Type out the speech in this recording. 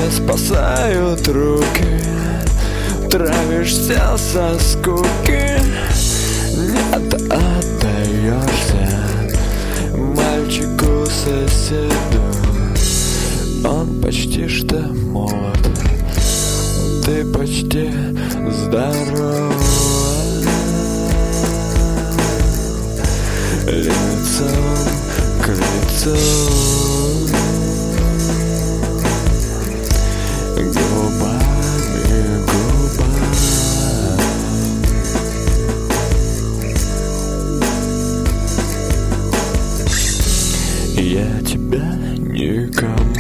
спасают руки. Травишься со скуки, нет, отдаешься мальчику соседу. Он почти что молод, ты почти здорова. Лицом к лицу, губами к губам. Я тебя никому